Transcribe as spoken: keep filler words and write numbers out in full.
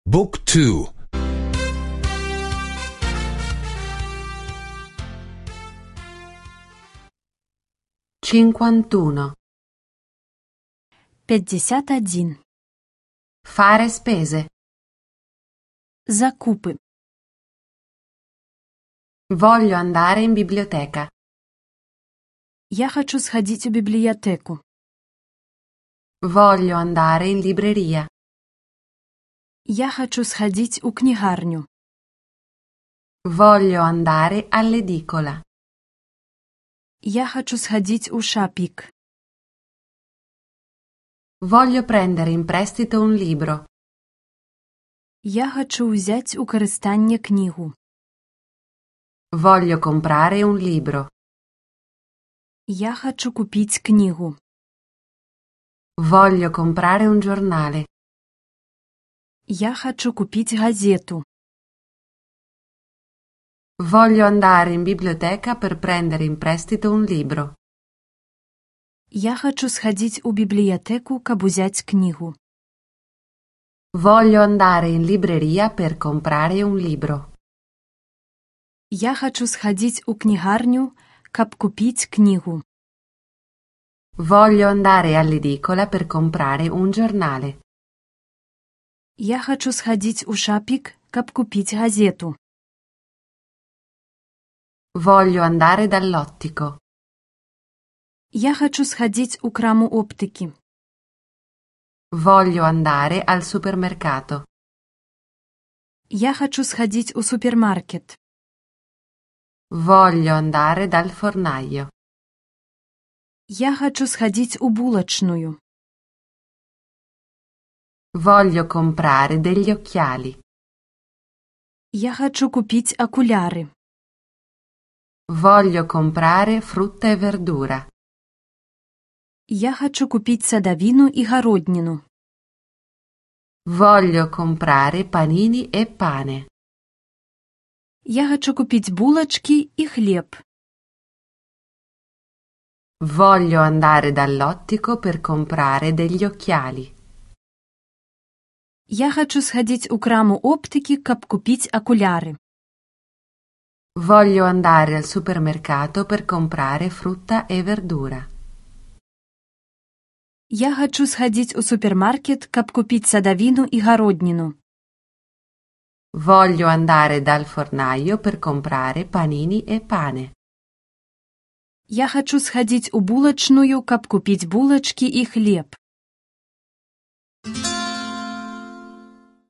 Book two. cinquantuno. пятьдесят один. Fare spese. Закупы. Voglio andare in biblioteca. Я хочу сходить в библиотеку. Voglio andare in libreria. Я хочу сходить у книгарню. Voglio andare all'edicola. Я хочу сходить у шапик. Voglio prendere in prestito un libro. Я хочу взять у користання книгу. Voglio comprare un libro. Я хочу купить книгу. Voglio comprare un giornale. Я хочу купить газету. Voglio andare in biblioteca per prendere in prestito un libro. Я хочу сходить у библиотеку, каб узять книгу. Voglio andare in libreria per comprare un libro. Я хочу сходить у книгарню, каб купить книгу. Voglio andare all'edicola per comprare un giornale. Я хочу сходить у шапик, каб купить газету. Voglio andare dall'ottico. Я хочу сходить у краму оптики. Voglio andare al supermercato. Я хочу сходить у супермаркет. Voglio andare dal fornaio. Я хочу сходить у булочную. Voglio comprare degli occhiali. Я хочу купить окуляры. Voglio comprare frutta e verdura. Я хочу купить садовину и городнину. Voglio comprare panini e pane. Я хочу купить булочки и хлеб. Voglio andare dall'ottico per comprare degli occhiali. Я хочу сходить у краму оптики, каб купить окуляры. Voglio andare al supermercato per comprare frutta e verdura. Я хочу сходить у супермаркет, каб купить садовину и городнину. Voglio andare dal fornaio per comprare panini e pane. Я хочу сходить у булочную, каб купить булочки и хлеб.